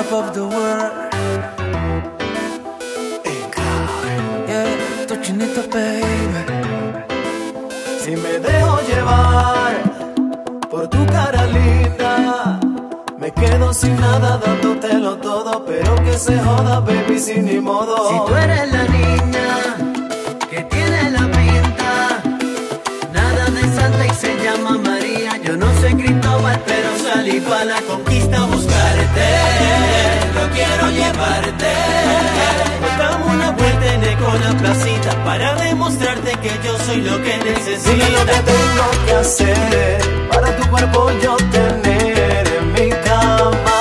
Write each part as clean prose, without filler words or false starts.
top of the world. Yeah, tu chinito, baby. Si me dejo llevar por tu cara linda, me quedo sin nada dándotelo todo, pero que se joda, baby, sin ni modo. Si tú eres la niña que tiene la pinta, nada de santa y se llama María. Yo no soy Cristóbal, pero salí pa' la conquista a buscarte. Yo quiero llevarte. Damos una vuelta en la placita para demostrarte que yo soy lo que necesitas. Dime lo que tengo que hacer para tu cuerpo yo tener en mi cama.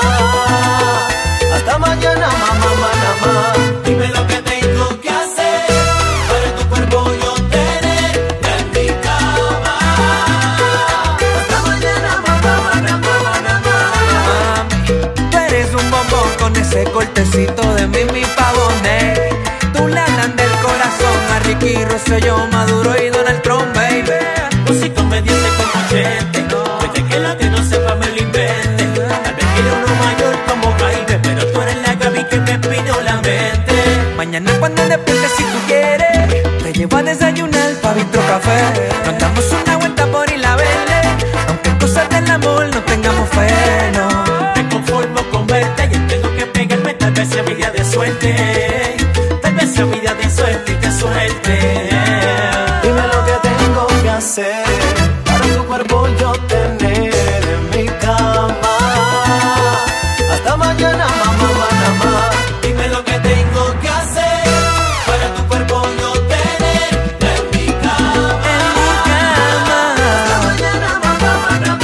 Hasta mañana, mamá, mamá. Dime lo que tengo que hacer para tu cuerpo yo tener en mi cama. Hasta mañana, mamá, mamá. Mami, tú eres un bombón con ese cortecito de Mimi Pavone. Tú le dan del corazón a Ricky Rosselló, Maduro y Donald Trump, baby. Un psicomediante como Chente, puede que la que no sepa me lo invente. Tal vez quiera uno mayor como Jaime, pero tú eres la Gaby que me pidió la mente. Mañana cuando despiertes si tú quieres, te llevo a desayunar pa' Bistro Café. Nos damos una vuelta por Isla Verde, aunque en cosas del amor no tengamos fe, no. Me conformo con verte y tengo que pegarme, tal vez sea mi día de suerte. Tal vez sea mi día de suerte y qué suerte. Dime lo que tengo que hacer para tu cuerpo yo tener en mi cama. Hasta mañana, mamá, mamá. Dime lo que tengo que hacer para tu cuerpo yo tener en mi cama. Hasta mañana, mamá,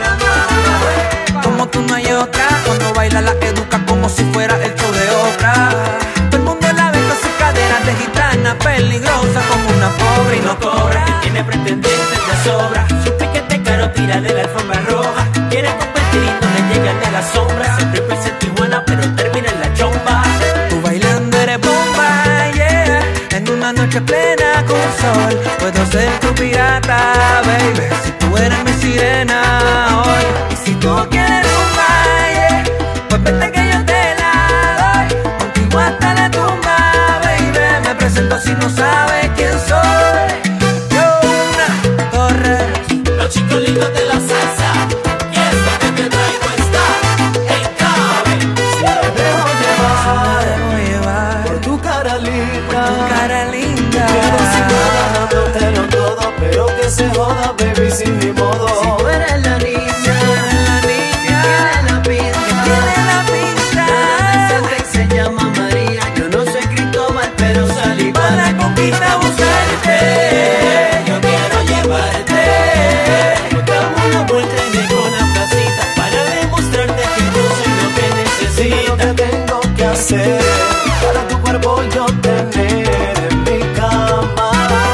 mamá. Como tú no hay otra, cuando baila la educa como si fuera el show de otra. Todo el mundo la ve con sus caderas de gitana, peligrosa como una pobre y no cobra. Que tiene pretendientes de sobra. Su piquete caro tira de la alfombra roja. Quiere competir y no le llega ni a la sombra. Siempre piensa en Tijuana pero termina en la chomba. Tú bailando eres bomba, yeah. En una noche plena con sol, puedo ser tu pirata, baby. Si tú eres mi sirena hoy. Y si tú quieres bomba, yeah, pues vete que yo te la doy. Contigo hasta la tumba, baby. Me presento si no sabes quién soy. Yo, una Torres. Los chicos lindos de la salsa. Y esto que te traigo está en Cabe. Si me dejo llevar Llevar por tu cara linda, tu cara linda. quedo sin nada dándotelo todo, pero que se joda, baby, sin ni modo. Si tú eres la niña La que niña tiene la pinta, que tiene la pinta. santa y se llama María. Yo no soy Cristóbal, pero salí pa' la conquista a buscarte. Yo quiero llevarte. Damos una vuelta en la placita para demostrarte que yo soy lo que Dime lo que necesitas. tengo que hacer para tu cuerpo yo tener en mi cama.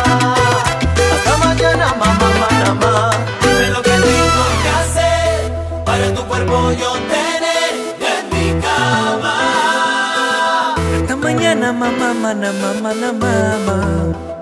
Hasta mañana, mamá, mamá. Dime lo que tengo que hacer para tu cuerpo yo tener en mi cama. Hasta mañana, mamá, mamá, mamá, mamá.